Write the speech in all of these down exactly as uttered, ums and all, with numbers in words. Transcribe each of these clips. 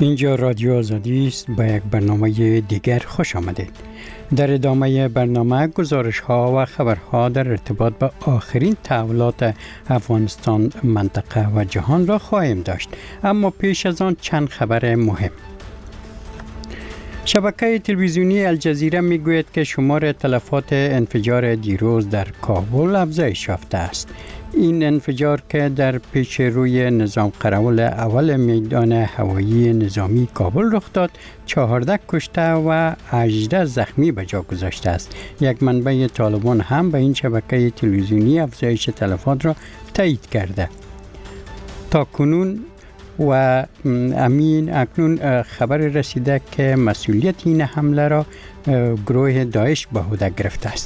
اینجا رادیو آزادی است. با یک برنامه دیگر خوش آمدید. در ادامه برنامه گزارش ها و خبرها در ارتباط با آخرین تحولات افغانستان، منطقه و جهان را خواهیم داشت. اما پیش از آن چند خبر مهم. شبکه تلویزیونی الجزیره می گوید که شمار تلفات انفجار دیروز در کابل افزایش یافته است. این انفجار که در پیش روی نظام قراول اول میدان هوایی نظامی کابل رخ داد، چهارده کشته و هجده زخمی به جا گذاشته است. یک منبع طالبان هم به این شبکه تلویزیونی افزایش تلفات را تایید کرده. تا کنون و امین اکنون خبر رسیده که مسئولیت این حمله را گروه داعش به عهده گرفته است.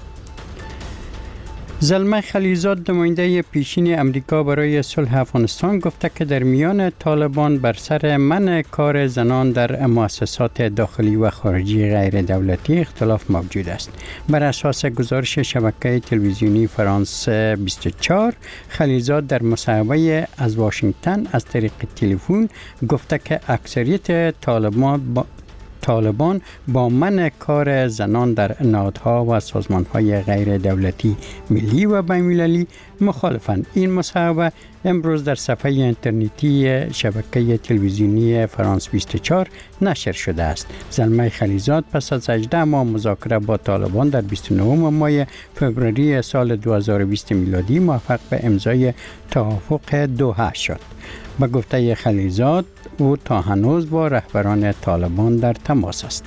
زلمه خلیلزاد، نماینده پیشین امریکا برای صلح افغانستان، گفته که در میان طالبان بر سر منع کار زنان در مؤسسات داخلی و خارجی غیر دولتی اختلاف موجود است. بر اساس گزارش شبکه تلویزیونی فرانس بیست و چهار، خلیلزاد در مصاحبه از واشنگتن از طریق تلفن گفته که اکثریت طالبان با طالبان با منع کار زنان در نهادها و سازمانهای غیر دولتی ملی و بین‌المللی مخالفند. این مصاحبه امروز در صفحه اینترنتی شبکه تلویزیونی فرانس بیست و چهار نشر شده است. زلمه خلیلزاد پس از هجده ماه مذاکره با طالبان در بیست و نه ماه فوریه سال دو هزار و بیست میلادی موفق به امضای توافق دوحه شد. به گفته خلیلزاد، او تا هنوز با رهبران طالبان در تماس است.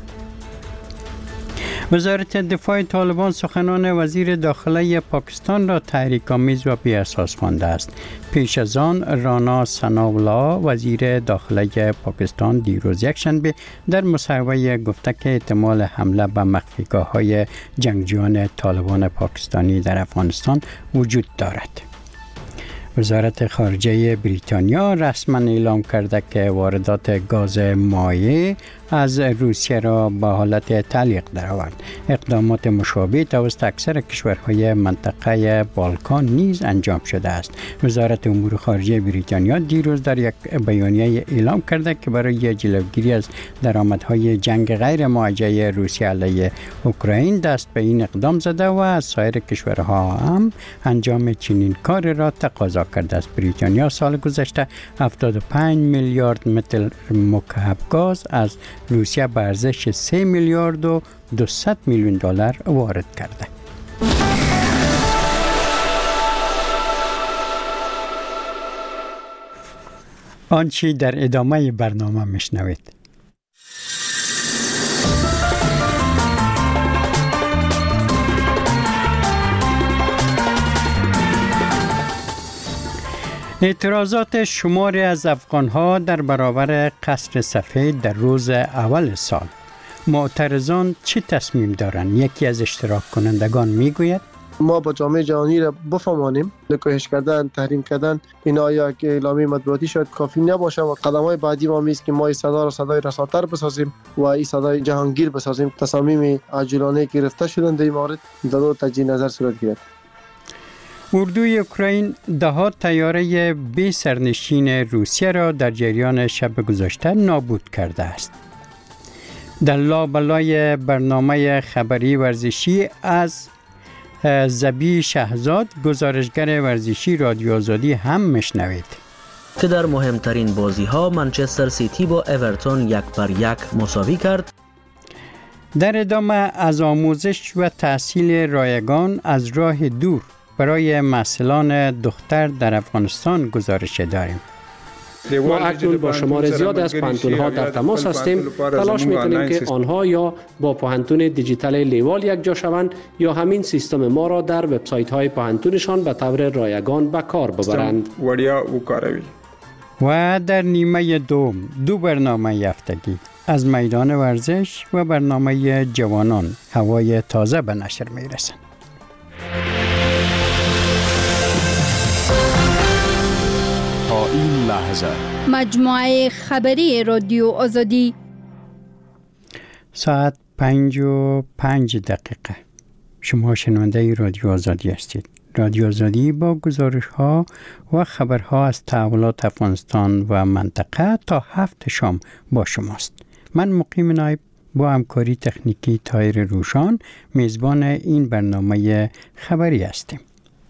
وزارت دفاع طالبان سخنان وزیر داخلی پاکستان را تحریک‌آمیز و بی‌اساس خوانده است. پیش از آن رانا ثناءالله وزیر داخلی پاکستان دیروز یکشنبه در مصاحبه گفته که احتمال حمله به مخفیگاه‌های جنگجویان طالبان پاکستانی در افغانستان وجود دارد. وزارت خارجه بریتانیا رسما اعلام کرده که واردات گاز مایع از روسیه را به حالت تعلیق درآورد. اقدامات مشابه توسط اکثر کشورهای منطقه بالکان نیز انجام شده است. وزارت امور خارجه بریتانیا دیروز در یک بیانیه اعلام کرده که برای جلوگیری از درآمدهای جنگ غیر موجه روسیه علیه اوکراین دست به این اقدام زده و از سایر کشورها هم انجام چنین کار را تقاضا کرده است. بریتانیا سال گذشته هفتاد و پنج میلیارد متر مکعب گاز از روسیه به ارزش سه میلیارد و دویست میلیون دلار وارد کرده. آنچه در ادامه برنامه میشنوید. اعتراضات شماری از افغان‌ها در برابر قصر سفید در روز اول سال. معترضان چه تصمیم دارند؟ یکی از اشتراک کنندگان میگوید ما با جامعه جهانی را بفهمانیم، نکوهش کردن، تحریم کردن این آیا که اعلامیه مطبوعاتی شاید کافی نباشه و قدم‌های بعدی ما میست که ما این صدا را صدای رساتر بسازیم و این صدای جهانگیر بسازیم. تصامیم عاجلانه گرفته شدن در این مورد ضرور تجدید نظر صورت گیرد. اردوی اوکراین ده طیاره بی سرنشین روسیه را در جریان شب گذشته نابود کرده است. در لابلای برنامه خبری ورزشی از زبی شهزاد، گزارشگر ورزشی رادیو آزادی هم میشنوید که در مهمترین بازی ها منچستر سیتی با اورتون یک بر یک مساوی کرد. در ادامه از آموزش و تحصیل رایگان از راه دور برای محصلان دختر در افغانستان گزارش داریم. ما اکنون با شمار زیاد از پانتون‌ها در تماس هستیم. تلاش می‌کنیم که آنها یا با پانتون دیجیتال لیوال یک جا شوند یا همین سیستم ما را در وبسایت‌های پانتونشان به طور رایگان به کار ببرند. و در نیمه دوم دو برنامه هفتگی از میدان ورزش و برنامه جوانان هوای تازه به نشر می‌رسند. تا این لحظه مجموعه خبری رادیو آزادی ساعت پنج و پنج دقیقه. شما شنونده رادیو آزادی هستید. رادیو آزادی با گزارش ها و خبرها از تحولات افغانستان و منطقه تا هفت شام با شماست. من مقیم نایب با همکاری تکنیکی طاهر روشان میزبان این برنامه خبری هستیم.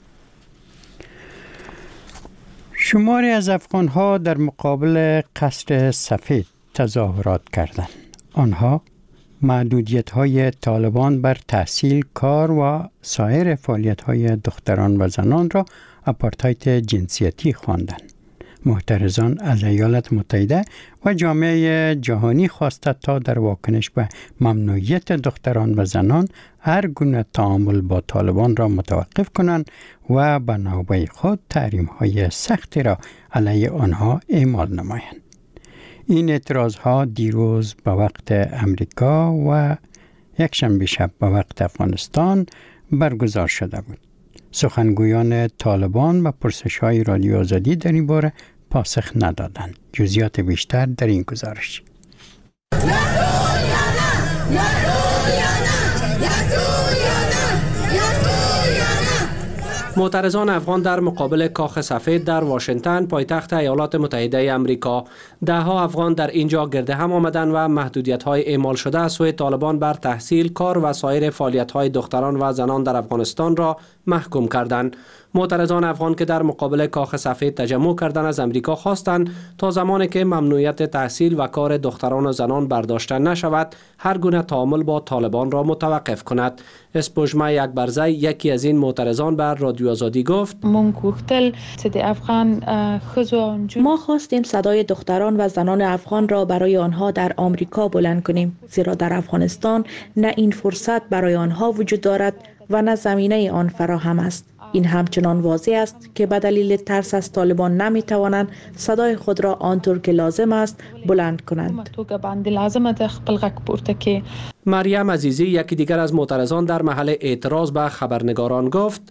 شماری از افغان‌ها در مقابل قصر سفید تظاهرات کردند. آنها محدودیت‌های طالبان بر تحصیل، کار و سایر فعالیت‌های دختران و زنان را آپارتاید جنسیتی خواندند. محترضان از ایالات متحده و جامعه جهانی خواستند تا در واکنش به ممنوعیت دختران و زنان هر گونه تعامل با طالبان را متوقف کنند و به نوبه خود تحریم‌های سختی را علیه آنها اعمال نمایند. این اعتراضها دیروز به وقت امریکا و یک شنبه شب به وقت افغانستان برگزار شده بود. سخنگویان طالبان و پرسش‌های رادیو آزادی در این باره پاسخ ندادند. جزئیات بیشتر در این گزارش. معترضان افغان در مقابل کاخ سفید در واشنگتن پایتخت ایالات متحده آمریکا، ده ها افغان در اینجا گرد هم آمدند و محدودیت‌های اعمال شده از سوی طالبان بر تحصیل، کار و سایر فعالیت‌های دختران و زنان در افغانستان را محکوم کردند. معترضان افغان که در مقابل کاخ سفید تجمع کردند از امریکا خواستند تا زمانی که ممنوعیت تحصیل و کار دختران و زنان برداشته نشود، هر گونه تعامل با طالبان را متوقف کند. اسپوجمه یکبرزی یکی از این معترضان بر رادیو آزادی گفت: ما خواستیم صدای دختران و زنان افغان را برای آنها در آمریکا بلند کنیم، زیرا در افغانستان نه این فرصت برای آنها وجود دارد و نه زمینه آن فراهم است. این همچنان واضح است که به دلیل ترس از طالبان نمی توانند صدای خود را آنطور که لازم است بلند کنند. مریم عزیزی یکی دیگر از معترضان در محل اعتراض به خبرنگاران گفت: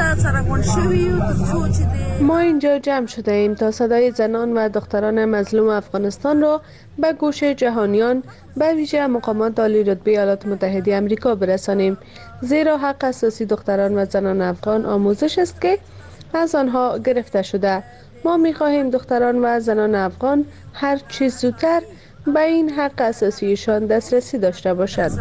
ما اینجا جمع شده ایم تا صدای زنان و دختران مظلوم افغانستان را به گوش جهانیان، به ویژه مقامات عالی رتبه ایالات متحده آمریکا برسانیم، زیرا حق اساسی دختران و زنان افغان آموزش است که از آنها گرفته شده. ما می‌خواهیم دختران و زنان افغان هر چیز زودتر به این حق اساسیشان دسترسی داشته باشند.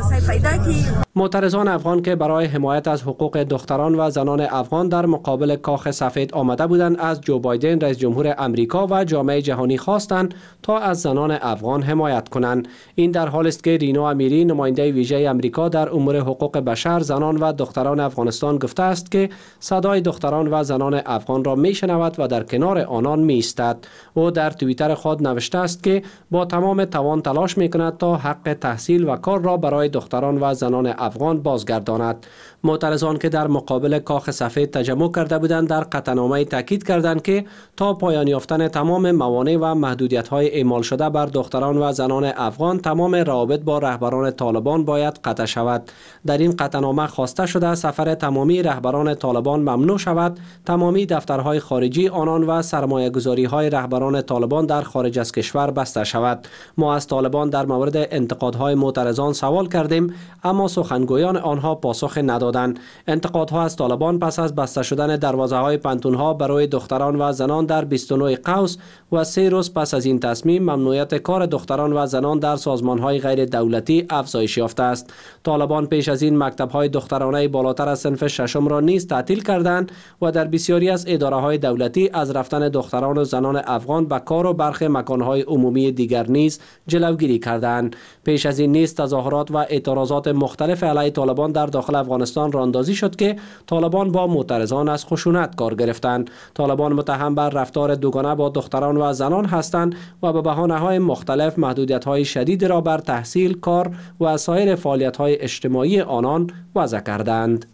معترضان افغان که برای حمایت از حقوق دختران و زنان افغان در مقابل کاخ سفید آمده بودند، از جو بایدن رئیس جمهور امریکا و جامعه جهانی خواستند تا از زنان افغان حمایت کنند. این در حالی است که رینا امیری نماینده ویژه امریکا در امور حقوق بشر، زنان و دختران افغانستان گفته است که صدای دختران و زنان افغان را میشنود و در کنار آنان میایستد. او در توییتر خود نوشته است که با تمام توان تلاش میکند تا حق تحصیل و کار را برای دختران و زنان افغان بازگرداند. معترضان که در مقابل کاخ سفید تجمع کرده بودند در قطعنامه تاکید کردند که تا پایان یافتن تمام موانع و محدودیت‌های اعمال شده بر دختران و زنان افغان، تمام روابط با رهبران طالبان باید قطع شود. در این قطعنامه خواسته شده سفر تمامی رهبران طالبان ممنوع شود، تمامی دفترهای خارجی آنان و سرمایه‌گذاری‌های رهبران طالبان در خارج از کشور بسته شود. ما از طالبان در مورد انتقادهای معترضان سوال کردیم، اما سخنگویان آنها پاسخ ندادند. انتقادها از طالبان پس از بسته شدن دروازه‌های پنتون‌ها برای دختران و زنان در بیست و نه قوس و سه روز پس از این تصمیم، ممنوعیت کار دختران و زنان در سازمان‌های غیر دولتی افزایش یافته است. طالبان پیش از این مکتب‌های دخترانه بالاتر از صنف ششم را نیز تعطیل کردند و در بسیاری از اداره‌های دولتی از رفتن دختران و زنان افغان به کار و برخی مکان‌های عمومی دیگر نیز جلوگیری کردند. پیش از این نیز تظاهرات و اعتراضات مختلف علیه طالبان در داخل افغانستان راندازی شد که طالبان با معترضان از خشونت کار گرفتند. طالبان متهم بر رفتار دوگانه با دختران و زنان هستند و به بهانه‌های مختلف محدودیت‌های شدید را بر تحصیل، کار و سایر فعالیت‌های اجتماعی آنان وضع کردند.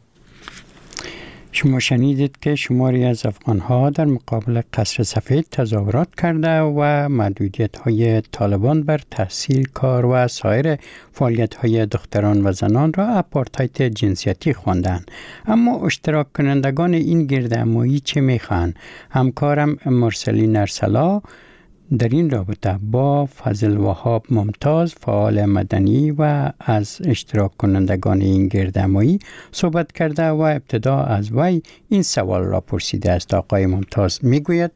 شما شنیدید که شماری از افغان‌ها در مقابل قصر سفید تظاهرات کرده و محدودیت‌های طالبان بر تحصیل، کار و سایر فعالیت‌های دختران و زنان را آپارتاید جنسیتی خواندند. اما اشتراک کنندگان این گردهمایی چه می‌خواهند؟ همکارم مرسلین ارسلا در این رابطه با فضل وهاب ممتاز فعال مدنی و از اشتراک کنندگان این گردهمایی صحبت کرده و ابتدا از وی این سوال را پرسیده است. آقای ممتاز میگوید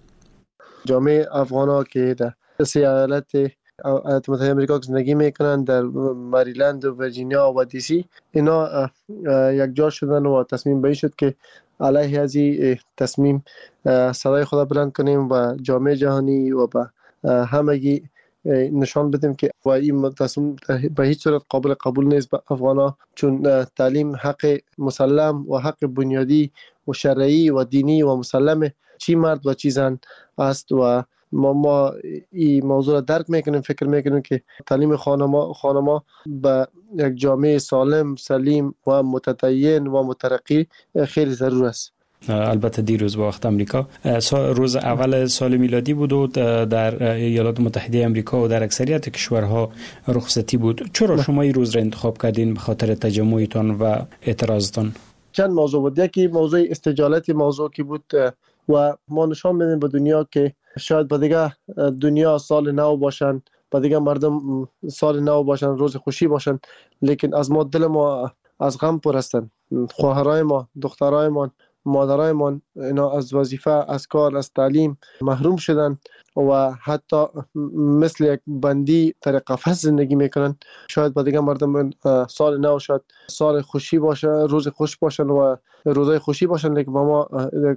جامعه افغانا که در سه ایالت ایالات متحده آمریکا زندگی میکنند، در مریلند و ویرجینیا و دی سی، اینا یک جا شدن و تصمیم به این شد که علیه از این تصمیم صدای خود بلند کنیم و جامعه جهانی و به همگی نشان بدیم که و این تصمیم به هیچ صورت قابل قبول نیست به افغانا، چون تعلیم حق مسلم و حق بنیادی و شرعی و دینی و مسلم چی مرد و چی زن است و ما ما این موضوع را درک میکنیم. فکر میکنیم که تعلیم خانما خانما به یک جامعه سالم، سلیم و متدین و مترقی خیلی ضرور است. البته دیروز با وقت امریکا روز اول سال میلادی بود و در ایالات متحده آمریکا و در اکثریت کشورها رخصتی بود. چرا شما این روز را انتخاب کردین؟ به خاطر تجمعتان و اعتراضتان؟ چند موضوع بود. یکی موضوع استجالت موضوع کی بود و ما نشان میدیم به دنیا که شاید با دیگه دنیا سال نو باشن، با دیگه مردم سال نو باشن، روز خوشی باشن، لیکن از ما دل ما از غم پر هستن. خواهرای ما، دخترای ما، مادرای ما اینا از وظیفه، از کار، از تعلیم محروم شدن و حتی مثل یک بندی در قفس زندگی میکنن. شاید با دیگه مردم سال نو شاید سال خوشی باشه، روز خوش باشن و روزای خوشی باشن، لیکن با ما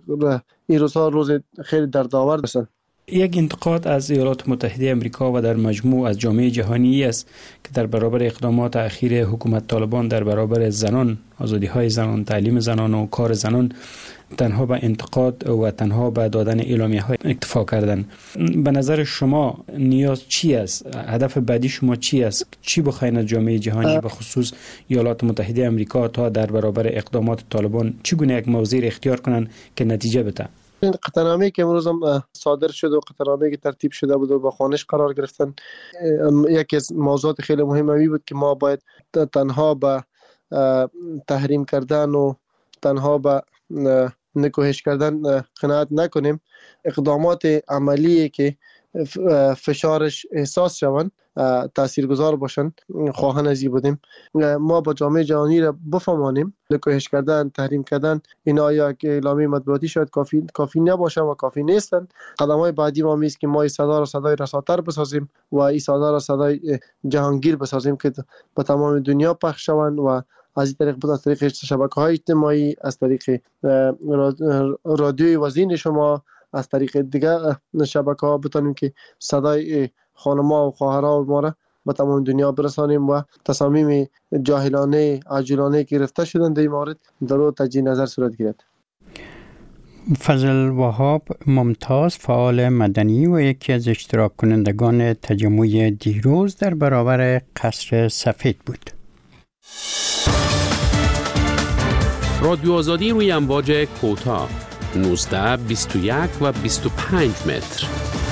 این روزها روز خیلی دردآور هستن. یک انتقاد از ایالات متحده آمریکا و در مجموع از جامعه جهانی است که در برابر اقدامات اخیر حکومت طالبان در برابر زنان، آزادی‌های زنان، تعلیم زنان و کار زنان تنها به انتقاد و تنها به دادن اعلامیه‌های اکتفا کردن. به نظر شما نیاز چی است؟ هدف بعدی شما چی است؟ چی بخواین از جامعه جهانی به خصوص ایالات متحده آمریکا تا در برابر اقدامات طالبان چگونه یک موضع اختیار کنن که نتیجه بده؟ این قطعنامه‌ای که امروز هم صادر شده و قطعنامه‌ای که ترتیب شده بود و با خوانش قرار گرفتن، یکی از موضوعات خیلی مهمی بود که ما باید تنها به تحریم کردن و تنها به نکوهش کردن قناعت نکنیم. اقدامات عملی که فشارش احساس شوند تاثیرگذار باشن خواهان ازی بودیم. ما با جامعه جهانی را بفهمانیم نکوهش کردن، تحریم کردن اینا یا که اعلامیه مطبوعاتی شاید کافی کافی نباشن و کافی نیستن. قدم‌های بعدی ما میست که ما این صدا را صدای رساتر بسازیم و این صدا را صدای جهانگیر بسازیم که به تمام دنیا پخش شوند و از این طریق بود، از طریق شبکه‌های اجتماعی، از طریق رادیوی وزین شما، از طریق دیگر شبکه‌ها بتونیم که صدای خانم‌ها و خواهرها و ما را به تمام دنیا برسانیم و تصامیم جاهلانه، عجولانه که گرفته شدن در این مورد در او تجدید نظر صورت گیرد. فضل وهاب ممتاز فعال مدنی و یکی از اشتراک کنندگان تجمع دیروز در برابر قصر سفید بود. رادیو آزادی روی امواج کوتاه نوزده، بیست و یک و بیست و پنج متر.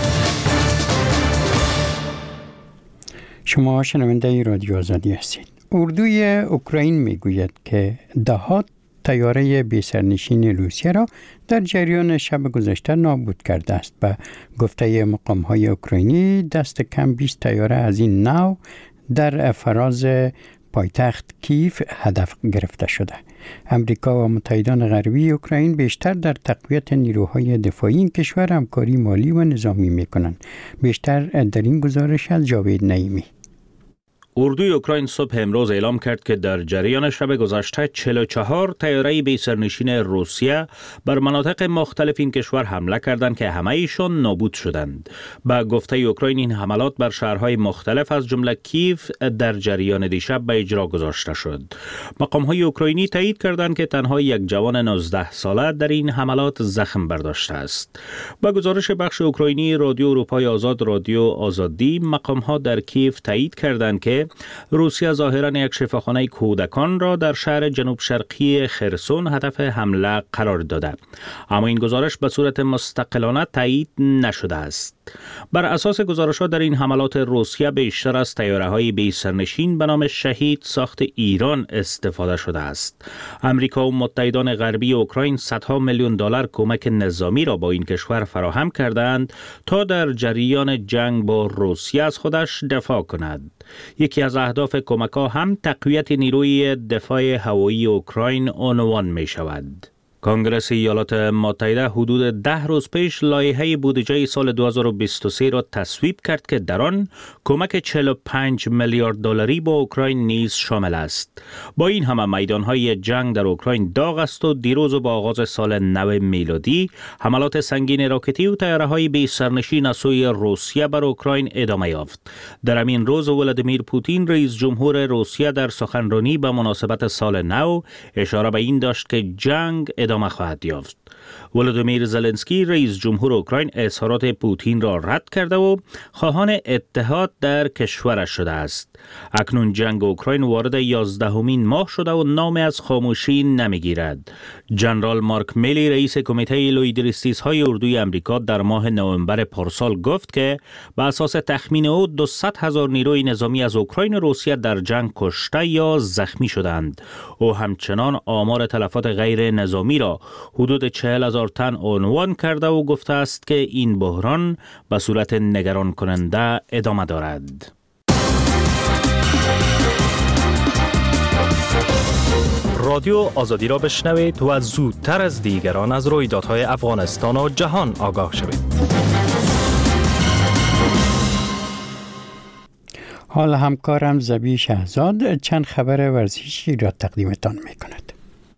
شما شنونده رادیو آزادی هستید. اردوی اوکراین میگوید که دهات طیاره بی‌سرنشین روسیه را در جریان شب گذشته نابود کرده است. به گفته مقام‌های اوکراینی دست کم بیست طیاره از این نوع در فراز پایتخت کیف هدف گرفته شده. امریکا و متحدان غربی اوکراین بیشتر در تقویت نیروهای دفاعی این کشور همکاری مالی و نظامی می‌کنند. بیشتر در این گزارش از جاوید نعیمی. اردوی اوکراین صبح امروز اعلام کرد که در جریان شب گذشته چهل و چهار طیاره بی‌سرنشین روسیه بر مناطق مختلف این کشور حمله کردند که همه ایشان نابود شدند. با گفته اوکراین این حملات بر شهرهای مختلف از جمله کیف در جریان دیشب به اجرا گذاشته شد. مقام‌های اوکراینی تایید کردند که تنها یک جوان نوزده ساله در این حملات زخم برداشته است. با گزارش بخش اوکراینی رادیو اروپای آزاد رادیو آزادی، مقام‌ها در کیف تایید کردند که روسیه ظاهراً یک شفاخانه کودکان را در شهر جنوب شرقی خرسون هدف حمله قرار داده، اما این گزارش به صورت مستقلانه تایید نشده است. بر اساس گزارش‌ها در این حملات روسیه بیشتر از طیاره‌های بی سرنشین به نام شهید ساخت ایران استفاده شده است. امریکا و متحدان غربی اوکراین صدها میلیون دلار کمک نظامی را با این کشور فراهم کردند تا در جریان جنگ با روسیه از خودش دفاع کند. یکی از اهداف کمک‌ها هم تقویت نیروی دفاع هوایی اوکراین عنوان می شود. کنگره ایالات متحده حدود ده روز پیش لایحه بودجه سال دو هزار و بیست و سه را تصویب کرد که در آن کمک چهل و پنج میلیارد دلاری با اوکراین نیز شامل است. با این همه میدانهای جنگ در اوکراین داغ است و دیروز با آغاز سال نو میلادی حملات سنگین راکتی و طیاره‌های بی سرنشین از سوی روسیه بر اوکراین ادامه یافت. در همین روز ولادیمیر پوتین رئیس جمهور روسیه در سخنرانی به مناسبت سال نو اشاره به این داشت که جنگ ادامه خواهد یافت. ولادیمیر زلنسکی رئیس جمهور اوکراین اظهارات پوتین را رد کرده و خواهان اتحاد در کشورش شده است. اکنون جنگ اوکراین وارد یازدهمین ماه شده و نام از خاموشی نمیگیرد. جنرال مارک میلی رئیس کمیته لویدریستیس‌های اردوی آمریکا در ماه نوامبر پارسال گفت که به اساس تخمین او دویست هزار نیروی نظامی از اوکراین و روسیه در جنگ کشته یا زخمی شدند. او همچنان آمار تلفات غیر نظامی را حدود چهل هزار تن عنوان کرده و گفته است که این بحران به صورت نگران کننده ادامه دارد. رادیو آزادی را بشنوید و زودتر از دیگران از رویدادهای افغانستان و جهان آگاه شوید. حال همکارم زبی شهزاد چند خبر ورزشی را تقدیمتان می کند.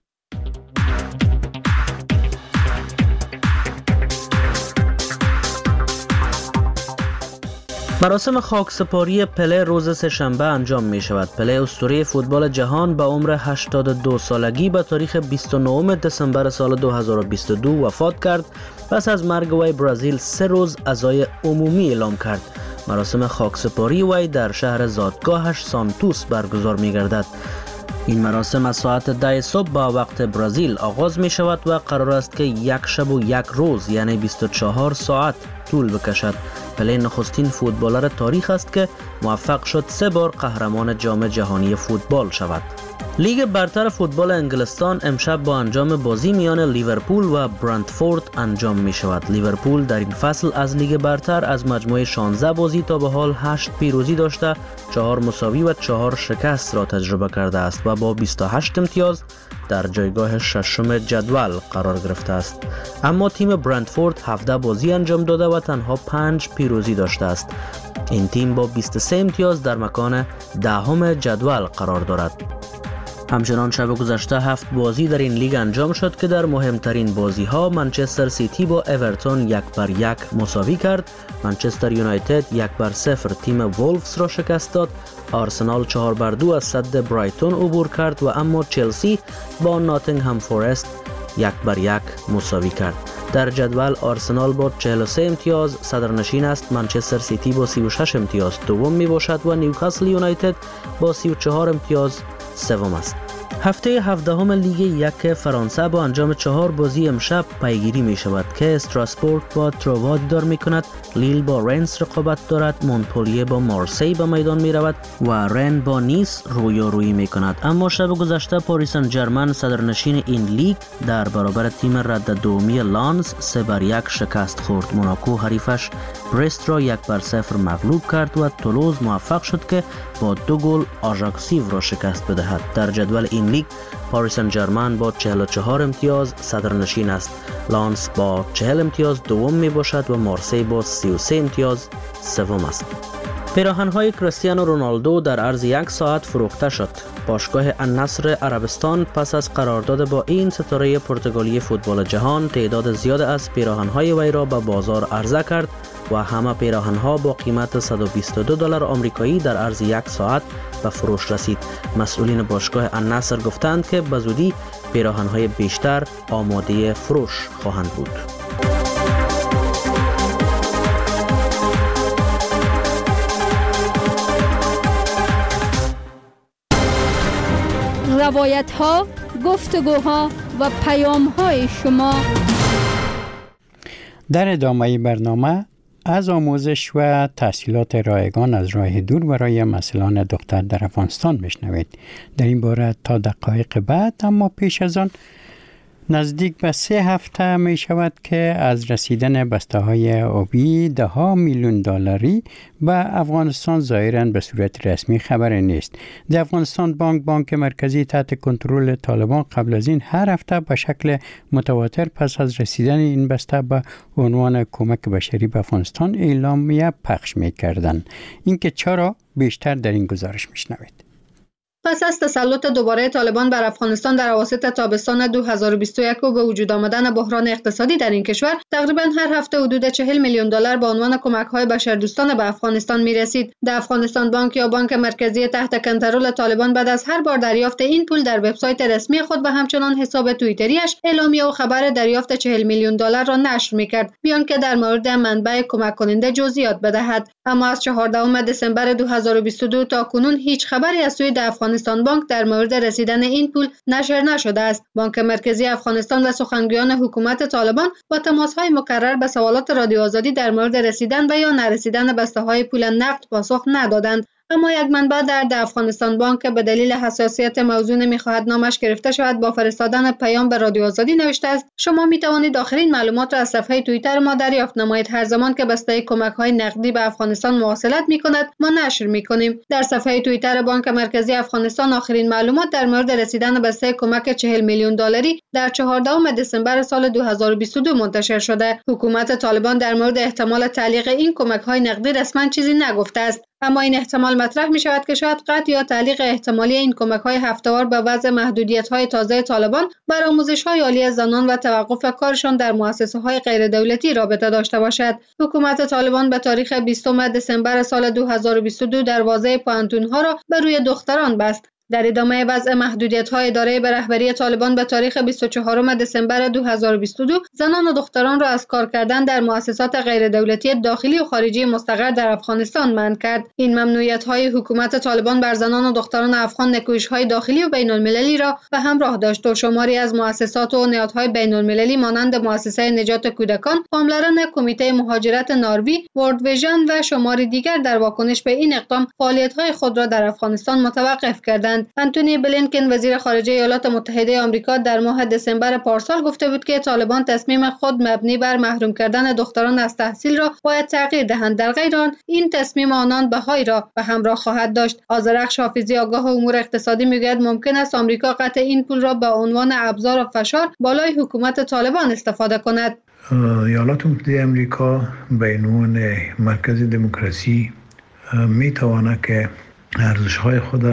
مراسم خاکسپاری پله روز سه‌شنبه انجام می شود. پله اسطوره فوتبال جهان به عمر هشتاد و دو سالگی به تاریخ بیست و نهم دسامبر سال دو هزار و بیست و دو وفات کرد. پس از مرگ وی برزیل سه روز عزای عمومی اعلام کرد. مراسم خاکسپاری وی در شهر زادگاهش سانتوس برگزار می گردد. این مراسم از ساعت ده صبح با وقت برزیل آغاز می شود و قرار است که یک شب و یک روز یعنی بیست و چهار ساعت طول بکشد. پله نخستین فوتبالر تاریخ است که موفق شد سه بار قهرمان جام جهانی فوتبال شود. لیگ برتر فوتبال انگلستان امشب با انجام بازی میان لیورپول و برنتفورد انجام می شود. لیورپول در این فصل از لیگ برتر از مجموعه شانزده بازی تا به حال هشت پیروزی داشته، چهار مساوی و چهار شکست را تجربه کرده است و با بیست و هشت امتیاز در جایگاه ششم جدول قرار گرفته است. اما تیم برنتفورد هفده بازی انجام داده و تنها پنج پیروزی داشته است. این تیم با بیست و سه امتیاز در مکان دهم جدول قرار دارد. همچنان شب گذشته هفت بازی در این لیگ انجام شد که در مهمترین بازی ها منچستر سیتی با اورتون یک بر یک مساوی کرد. منچستر یونایتد یک بر صفر تیم وولفز را شکست داد. آرسنال چهار بر دو از سد برایتون عبور کرد و اما چلسی با ناتینگهام فورست یک بر یک مساوی کرد. در جدول آرسنال با چهل و سه امتیاز صدرنشین است. منچستر سیتی با سی و شش امتیاز دوم می باشد و نیوکاسل یونایتد با سی و چهار امتیاز سوم است. هفته هفدهم لیگ یک فرانسه با انجام چهار بازی امشب پیگیری می شود که استراسبورگ با تروا دیدار می کند، لیل با رنس رقابت دارد، مونپلیه با مارسی به میدان می رود و رن با نیس رویارویی می کند. اما شب گذشته پاریس سن ژرمن صدرنشین این لیگ در برابر تیم رده دومی لانس سه بر یک شکست خورد. موناکو حریفش برست را یک بر صفر مغلوب کرد و تولوز موفق شد که با دو گل آژاکسیو را شکست بدهد. در جدول این لیگ پاریس سن ژرمن با چهل و چهار امتیاز صدرنشین است. لانس با چهل امتیاز دوم می باشد و مارسی با سی و سه امتیاز سوم است. پیراهن‌های کریستیانو رونالدو در عرض یک ساعت فروخته شد. باشگاه النصر عربستان پس از قرارداد با این ستاره پرتغالی فوتبال جهان تعداد زیاد از پیراهن‌های وی را به بازار عرضه کرد و همه پیراهن‌ها با قیمت صد و بیست و دو دلار آمریکایی در عرض یک ساعت به فروش رسید. مسئولین باشگاه النصر گفتند که به زودی پیراهن‌های بیشتر آماده فروش خواهند بود. روایت ها، گفتگوها و پیام های شما. در ادامه برنامه از آموزش و تحصیلات رایگان از راه دور برای مسئولان دختر در افغانستان بشنوید. در این باره تا دقایق بعد، اما پیش از آن نزدیک به سه هفته می شود که از رسیدن بسته های آبی ده ها میلیون دلاری به افغانستان ظاهراً به صورت رسمی خبر نیست. در افغانستان بانک بانک مرکزی تحت کنترل طالبان قبل از این هر هفته به شکل متواتر پس از رسیدن این بسته به عنوان کمک بشری به افغانستان اعلامیه پخش می کردند. اینکه چرا بیشتر در این گزارش می شنوید. پس از تسلط دوباره طالبان بر افغانستان در اواسط تابستان دو هزار و بیست و یک و به وجود آمدن بحران اقتصادی در این کشور، تقریبا هر هفته حدود چهل میلیون دلار به عنوان کمک‌های بشردوستانه به افغانستان می‌رسید. در افغانستان بانک یا بانک مرکزی تحت کنترل طالبان بعد از هر بار دریافت این پول در وبسایت رسمی خود و همچنان حساب توییتریش اعلامیه و خبر دریافت چهل میلیون دلار را نشر می‌کرد، بیان که در مورد منبع کمک کننده جزئیات بدهد. اما از چهاردهم دسامبر دو هزار و بیست و دو تا کنون هیچ خبری از سوی افغانستان بانک در مورد رسیدن این پول نشر نشده است. بانک مرکزی افغانستان و سخنگویان حکومت طالبان با تماس‌های مکرر به سوالات رادیو آزادی در مورد رسیدن و یا نرسیدن بسته‌های پول نقد پاسخ ندادند. اما یک منبع در افغانستان بانک که به دلیل حساسیت موضوع نمی‌خواهد نامش گرفته شود با فرستادن پیام به رادیو آزادی نوشته است: شما می توانید آخرین معلومات را از صفحه توییتر ما دریافت نمایید. هر زمان که بسته کمک‌های نقدی به افغانستان مواصلت می‌کند ما نشر می‌کنیم. در صفحه توییتر بانک مرکزی افغانستان آخرین معلومات در مورد رسیدن بسته کمک چهل میلیون دلاری در چهاردهم دسامبر سال دو هزار و بیست و دو منتشر شده. حکومت طالبان در مورد احتمال تعلیق این کمک‌های نقدی رسما چیزی نگفته است، اما این احتمال مطرح می شود که شاید قطع یا تعلیق احتمالی این کمک‌های هفته‌وار به وضع محدودیت‌های تازه طالبان بر آموزش‌های عالی زنان و توقف کارشان در مؤسسه‌های غیردولتی رابطه داشته باشد. حکومت طالبان به تاریخ بیستم دسامبر سال دو هزار و بیست و دو دروازه پانتون‌ها را به روی دختران بست. در ادامه وضع محدودیت‌های اداره به رهبری طالبان به تاریخ بیست و چهارم دسامبر دو هزار و بیست و دو زنان و دختران را از کار کردن در مؤسسات غیردولتی داخلی و خارجی مستقر در افغانستان منع کرد. این ممنوعیت‌های حکومت طالبان بر زنان و دختران افغان نکوش‌های داخلی و بین‌المللی را به همراه داشت و شماری از مؤسسات و نهادهای بین‌المللی مانند مؤسسه نجات کودکان، پاملران کمیته مهاجرت ناروی، ورلد ویژن و شماری دیگر در واکنش به این اقدام فعالیت‌های خود را در افغانستان متوقف کردند. انتونی بلینکن وزیر خارجه ایالات متحده آمریکا در ماه دسامبر پارسال گفته بود که طالبان تصمیم خود مبنی بر محروم کردن دختران از تحصیل را باید تغییر دهند، در غیر آن این تصمیم آنان بهایی را به همراه خواهد داشت. آذرخش حافظی آگاه امور اقتصادی میگوید ممکن است آمریکا قطع این پول را به عنوان ابزار و فشار بالای حکومت طالبان استفاده کند. ایالات متحده آمریکا به عنوان مرکز دموکراسی میتواند که ارزش‌های خود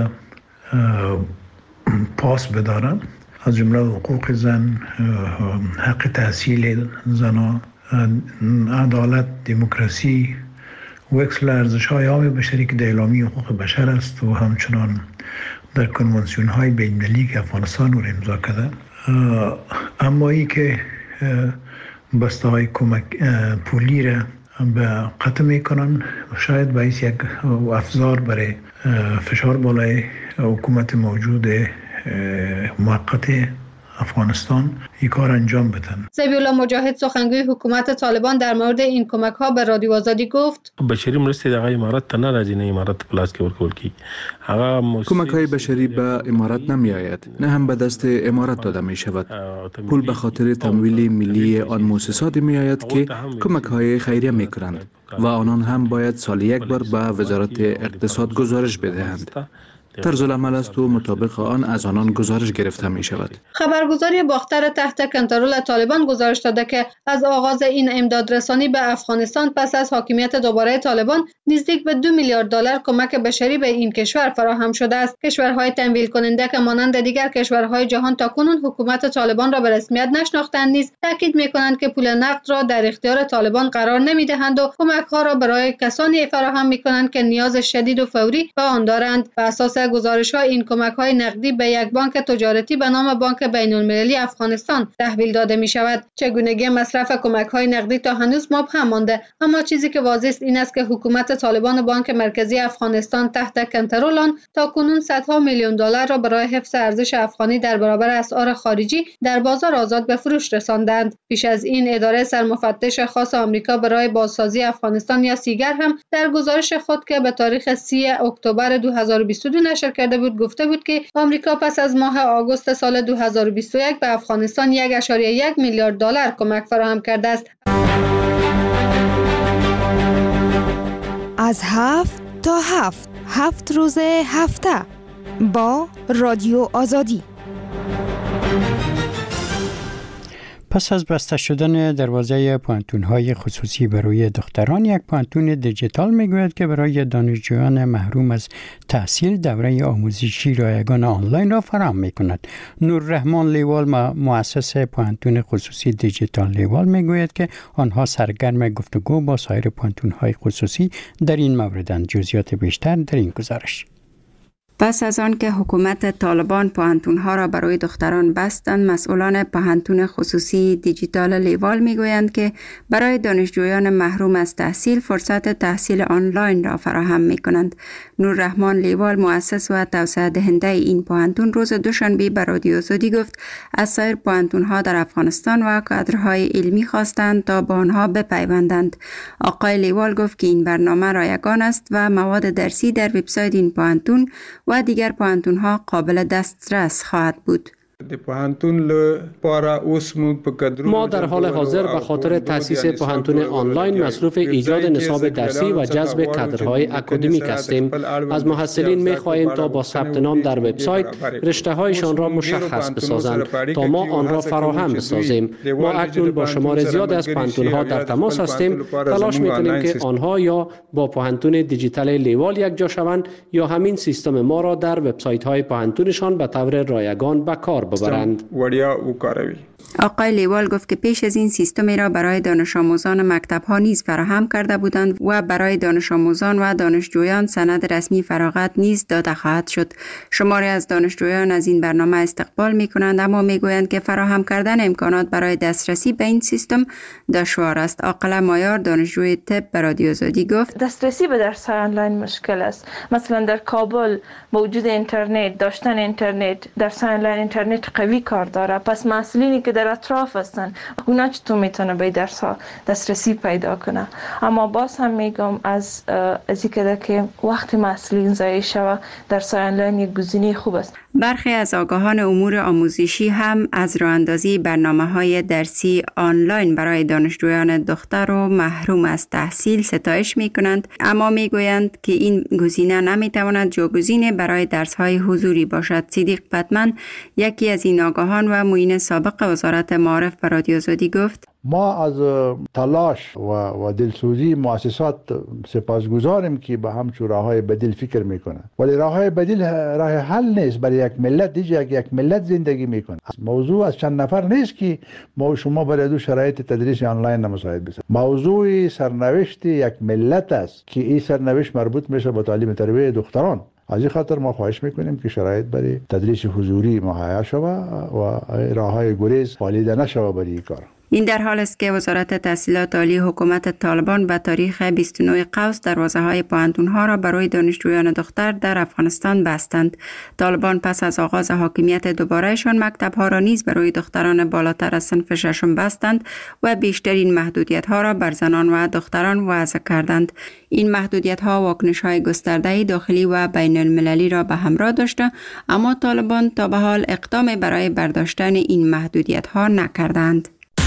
پاس بدارن، از جمله حقوق زن، حق تحصیل زنان، عدالت، دموکراسی و اکسل ارزش‌های عام بشری که در اعلامیه حقوق بشر است و همچنان در کنوانسیون‌های بین‌المللی که افغانستان رو امضا کرده. اما ای که بسته‌های کمک پولی را به قطع میکنن شاید باعث یک افزار برای فشار بالای حکومت موجود موقت افغانستان این کار انجام بدن. ذبیح مجاهد سخنگوی حکومت طالبان در مورد این کمک ها به رادیو آزادی گفت: بشری مرستې د امارات ته نه راځي، نه امارات پلاس کې ورکول کی. هغه کمک های بشری به امارات نمی آید، نه هم به دست امارات داده می شود. پول به خاطر تمویل ملی آن مؤسسات می آید که کمک های خیریه می کنند و آنان هم باید سال یک بار به وزارت اقتصاد گزارش بدهند. طرز العمل است و مطابق آن از آنان گزارش گرفته می شود. خبرگزاری باختر تحت کنترل طالبان گزارش داده که از آغاز این امدادرسانی به افغانستان پس از حاکمیت دوباره طالبان نزدیک به دو میلیارد دلار کمک بشری به این کشور فراهم شده است. کشورهای تمویل کننده که مانند دیگر کشورهای جهان تاکنون حکومت طالبان را به رسمیت نشناختند نیز تاکید می‌کنند که پول نقد را در اختیار طالبان قرار نمی‌دهند و کمک‌ها را برای کسانی فراهم می‌کنند که نیاز شدید و فوری به آن دارند. بر اساس اساس گزارش‌ها این کمک‌های نقدی به یک بانک تجارتی به نام بانک بین‌المللی افغانستان تحویل داده می‌شود. چگونگی مصرف کمک‌های نقدی تا هنوز مبهم مانده، اما چیزی که واضح است این است که حکومت طالبان بانک مرکزی افغانستان تحت کنترل آن تاکنون صدها میلیون دلار را برای حفظ ارزش افغانی در برابر اسعار خارجی در بازار آزاد به فروش رساندند. پیش از این اداره سرمفتش خاص آمریکا برای بازسازی افغانستان یا سیگر هم در گزارش خود که به تاریخ سی اکتبر دو هزار و بیست و دو نشر کرده بود گفته بود که آمریکا پس از ماه آگوست سال دو هزار و بیست و یک به افغانستان یک و یک میلیارد دلار کمک فراهم کرده است. از هفت تا هفت هفت روز هفته با رادیو آزادی. پس از بسته شدن دروازه پانتون‌های خصوصی برای دختران، یک پانتون دیجیتال میگوید که برای دانشجویان محروم از تحصیل دوره آموزشی رایگان آنلاین را فراهم میکند. نوررحمان لیوال مؤسس پانتون خصوصی دیجیتال لیوال میگوید که آنها سرگرم گفتگو با سایر پانتون‌های خصوصی در این موردند. جزئیات بیشتر در این گزارش. پس از آن که حکومت طالبان پاهنتون‌ها را برای دختران بستند، مسئولان پاهنتون خصوصی دیجیتال لیوال میگویند که برای دانشجویان محروم از تحصیل فرصت تحصیل آنلاین را فراهم می‌کنند. نوررحمان لیوال مؤسس و توسعه دهنده این پاهنتون روز دوشنبه به رادیو آزادی گفت از سایر پاهنتون‌ها در افغانستان و کادرهای علمی خواستند تا با آنها بپیوندند. آقای لیوال گفت که این برنامه رایگان است و مواد درسی در وبسایت این پاهنتون و دیگر پاهنتون‌ها قابل دسترس خواهد بود. ما در حال حاضر به خاطر تأسیس پاهنتون آنلاین مصروف ایجاد نصاب درسی و جذب کادرهای اکادمیک هستیم. از محصلین می خواهیم تا با ثبت نام در وبسایت رشته هایشان را مشخص بسازند تا ما آن را فراهم بسازیم. ما اکنون با شمار زیاد از پاهنتون‌ها در تماس هستیم. تلاش می‌کنیم که آنها یا با پاهنتون دیجیتال لیوال یکجا شوند یا همین سیستم ما را در وبسایت‌های پاهنتونشان به طور رایگان به کار ببرند. آقای لیوال گفت که پیش از این سیستمی را برای دانش آموزان مکتب ها نیز فراهم کرده بودند و برای دانش آموزان و دانشجویان سند رسمی فراغت نیز داده خواهد شد. شماری از دانشجویان از این برنامه استقبال می کنند، اما می گویند که فراهم کردن امکانات برای دسترسی به این سیستم دشوار است. عاقله مایار دانشجوی طب به رادیو آزادی گفت دسترسی به درس آنلاین مشکل است. مثلا در کابل با وجود اینترنت، داشتن اینترنت، درس آنلاین اینترنت قوی کار داره، پس مسئولینی که در اطراف هستن اونا چطور میتونه به درس ها دسترسی پیدا کنه. اما باز هم میگم از از اینکه که وقتی مسئولین ضایع شوه درس آنلاین یک گزینه خوب است. برخی از آگاهان امور آموزشی هم از راه اندازی برنامه‌های درسی آنلاین برای دانشجویان دختر و محروم از تحصیل ستایش می‌کنند، اما می‌گویند که این گزینه نمی‌تواند جایگزین برای درس‌های حضوری باشد. صدیق پتمن یکی از این آگاهان و معین سابق وزارت معارف به رادیو آزادی گفت ما از تلاش و, و دلسوزی مؤسسات سپاسگزاریم که به همچون راه‌های بدیل فکر میکنن، ولی راه‌های بدیل راه حل نیست. برای یک ملت دیگه یک ملت زندگی میکنه. موضوع از چند نفر نیست که ما شما برای دو شرایط تدریس آنلاین نمساعد بسازید. موضوع سرنوشت یک ملت است که این سرنوشت مربوط میشه به تعلیم تربیت دختران. از این خاطر ما خواهش میکنیم که شرایط برای تدریس حضوری مهیا شود و راه‌های گریز پالیده نشود برای این کار. این در حال است که وزارت تحصیلات عالی حکومت طالبان به تاریخ بیست و نه قوس دروازه‌های پاهنتون‌ها را برای دانشجویان دختر در افغانستان بستند. طالبان پس از آغاز حاکمیت دوبارهشان مکتب‌ها را نیز برای دختران بالاتر از صنف ششم بستند و بیشترین محدودیت‌ها را بر زنان و دختران وضع کردند. این محدودیت‌ها واکنش‌های گسترده داخلی و بین المللی را به همراه داشته، اما طالبان تا به حال اقدام برای برداشتن این محدودیت‌ها نکردند.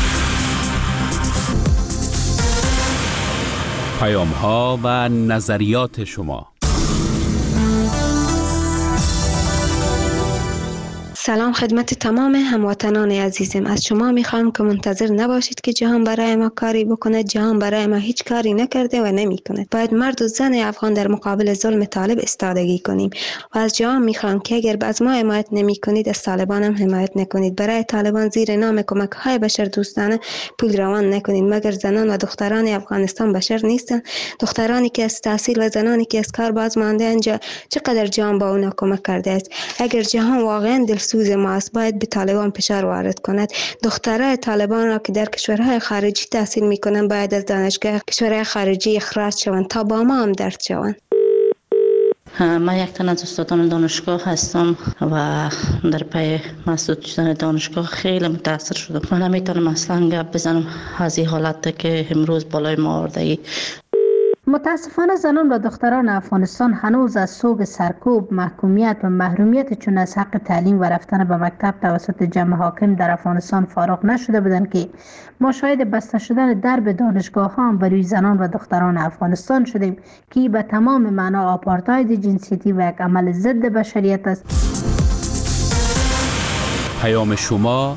پیام ها و نظریات شما. سلام خدمت تمام هموطنان عزیزم. از شما میخوام که منتظر نباشید که جهان برای ما کاری بکنه. جهان برای ما هیچ کاری نکرده و نمیکنه. باید مرد و زن افغان در مقابل ظلم طالب ایستادگی کنیم و از جهان میخوام که اگر از ما حمایت نمیکنید از طالبان هم حمایت نکنید. برای طالبان زیر نام کمک های بشر دوستانه پول روان نکنید. مگر زنان و دختران افغانستان بشر نیستن؟ دخترانی که از تحصیل و زنانی که از کار باز مانده انجا چقدر جهان با اونا کمک کرده است؟ اگر جهان واقعا دلسوز ما است باید به طالبان فشار وارد کند. دخترای طالبان را که در کشورهای خارجی تحصیل میکنند باید از دانشگاه کشورهای خارجی اخراج شوند تا با ما هم درد شوند. من یک تن از استادان دانشگاه هستم و در پی مسدود شدن دانشگاه خیلی متاثر شدم. من نمیتونم اصلا گپ بزنم از این حالت که امروز بالای ما آورده. متاسفانه زنان و دختران افغانستان هنوز از سوگ سرکوب، محکومیت و محرومیت چون از حق تعلیم و رفتن به مکتب توسط جمع حاکم در افغانستان فارغ نشده بودند که ما شاهد بسته شدن درب دانشگاه ها بر روی زنان و دختران افغانستان شدیم که به تمام معنا آپارتاید جنسیتی و یک عمل ضد بشریت است. پیام شما